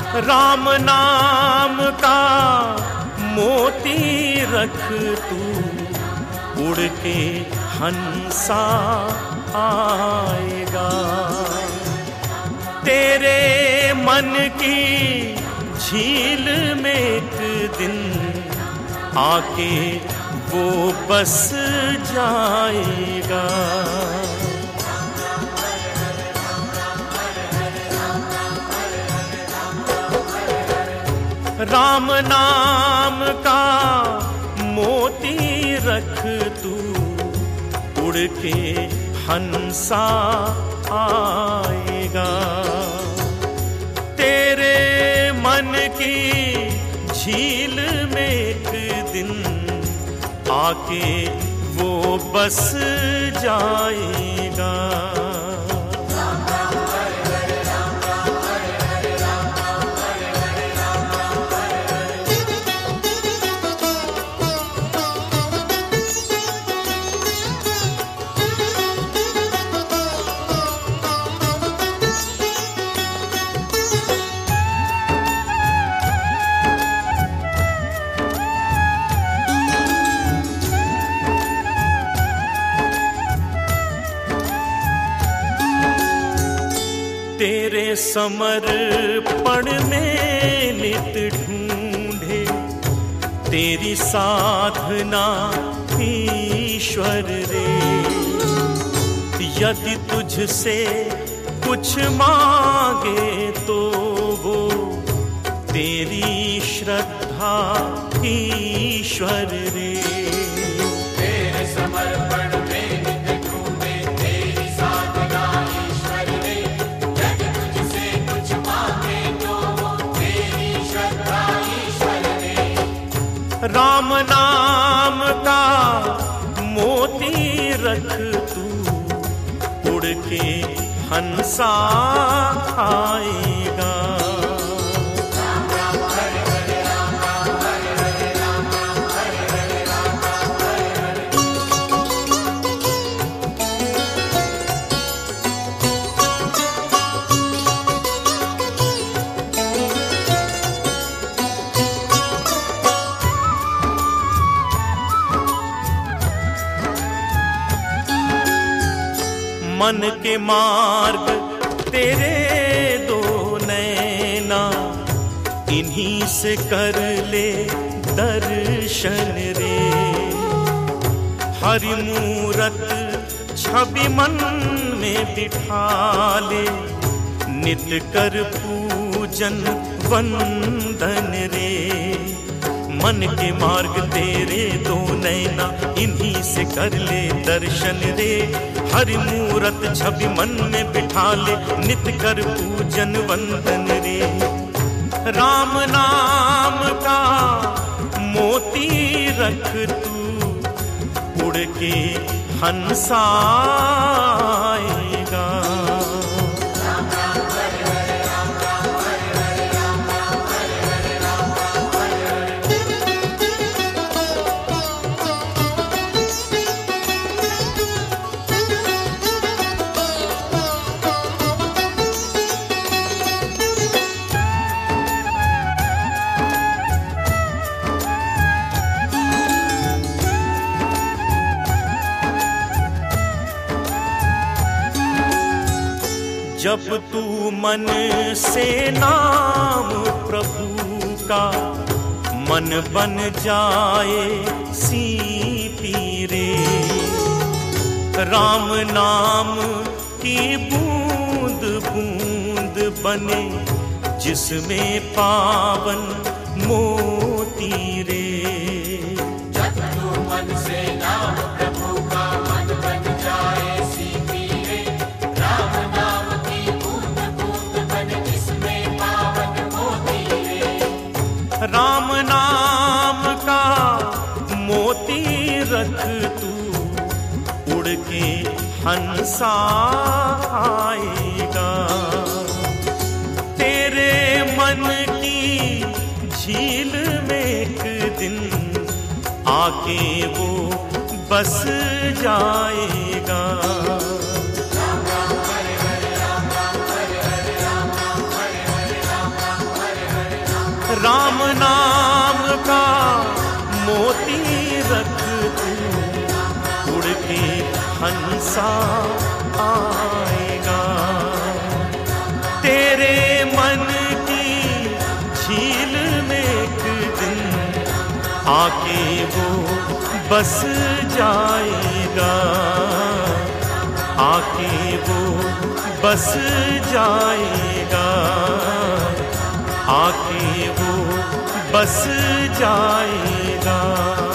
राम नाम का मोती रख तू, उड़ के हंसा आएगा। तेरे मन की झील में एक दिन आके वो बस जाएगा। राम नाम का मोती रख तू, उड़ के हंसा आएगा। तेरे मन की झील में एक दिन आके वो बस जाएगा। तेरे समर्पण में नित ढूंढे, तेरी साधना ईश्वर रे। यदि तुझसे कुछ मांगे तो वो तेरी श्रद्धा ईश्वर रे। तेरे समर्पण में नित ढूंढे, तेरी साधना ईश्वर रे। यदि तुझसे कुछ मांगे तो वो तेरी श्रद्धा ईश्वर रे। राम नाम का मोती रख तू, उड़ के हंसा आएगा। मन के मार्ग तेरे दो नैना, इन्हीं से कर ले दर्शन रे। हरि मूरत छवि मन में बिठा ले, नित कर पूजन वंदन रे। मन के मार्ग तेरे दो नैना, इन्हीं से कर ले दर्शन रे। हरि मूरत छवि मन में बिठा ले, नित कर पूजन वंदन रे। राम नाम का मोती रख तू, उड़ के हंसा आएगा। जब तू मन से नाम प्रभु का, मन बन जाए सीपी रे। राम नाम की बूंद बूंद बने, जिसमें पावन मोती रे। जब तू मन से नाम प्रभु का, मन बन जाए सीपी रे। राम नाम की बूंद बूंद बने, जिसमें पावन मोती रे। राम नाम का मोती रख तू, उड़ के हंसा आएगा। तेरे मन की झील में एक दिन आके वो बस जाएगा। राम नाम का मोती रख तू, उड़ के हंसा आएगा। तेरे मन की झील में एक दिन आके वो बस जाएगा, आके वो बस जाएगा, आके वो बस जाएगा।